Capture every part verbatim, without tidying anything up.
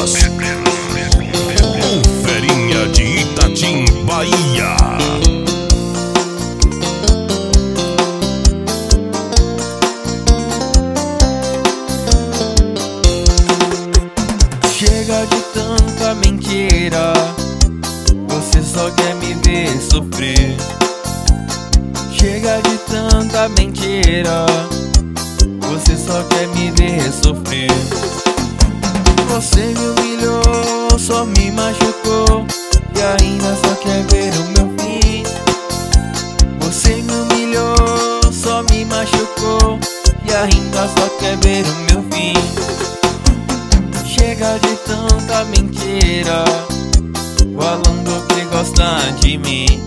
Teclas, o Ferinha de Itatim, Bahia. Chega de tanta mentira, você só quer me ver sofrer. Chega de tanta mentira, você só quer me ver sofrer. Você me humilhou, só me machucou e ainda só quer ver o meu fim. Você me humilhou, só me machucou e ainda só quer ver o meu fim. Chega de tanta mentira, falando que gosta de mim.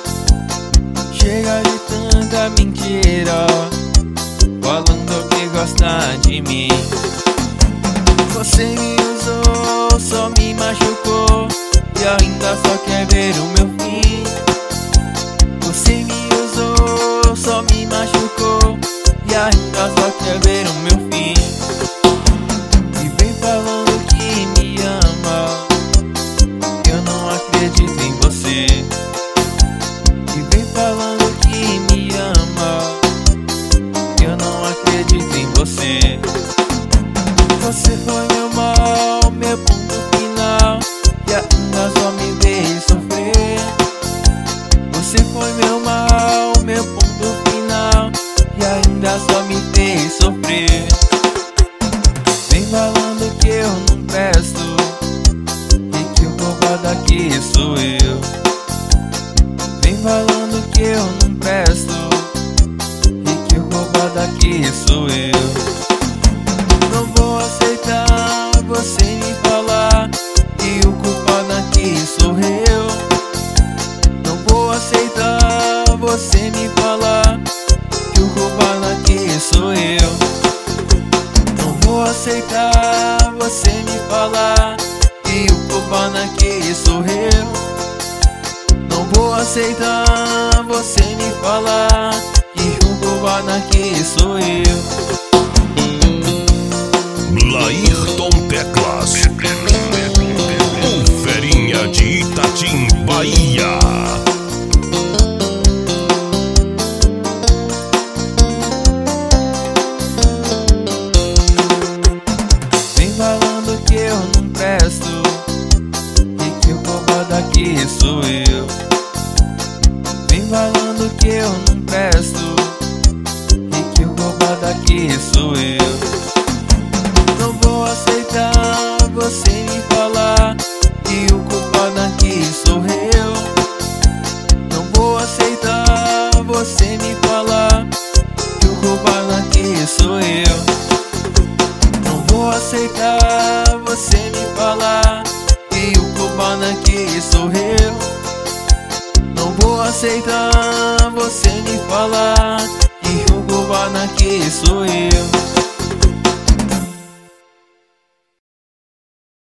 Chega de tanta mentira, falando que gosta de mim. Você me usou, só me machucou e ainda só quer ver o meu fim. Você me usou, só me machucou e ainda só quer ver o meu fim. E vem falando que me ama, eu não acredito em você. E vem falando que me ama, eu não acredito em você. Você foi meu mal, meu ponto final, e ainda só me veio sofrer. Você foi meu mal, meu ponto final, e ainda só me fez sofrer. Vem falando que eu não presto e que o culpado aqui sou eu. Vem falando que eu não presto e que o culpado aqui sou eu. Não vou aceitar você me falar que o culpado aqui sou eu. Não vou aceitar você me falar que o culpado aqui sou eu. Não vou aceitar você me falar que o culpado aqui sou eu. Não vou aceitar você me falar que o culpado aqui sou eu. Laírton Teclas, o Ferinha de Itatim, Bahia. Vem falando que eu não presto e que o culpado aqui sou eu. Vem falando que eu não presto e que o culpado aqui sou eu. Não vou aceitar você me falar que o culpado aqui sou eu. Não vou aceitar você me falar que o culpado aqui sou eu. Não vou aceitar você me falar que o culpado aqui sou eu. Não vou aceitar você me falar que o culpado aqui sou eu.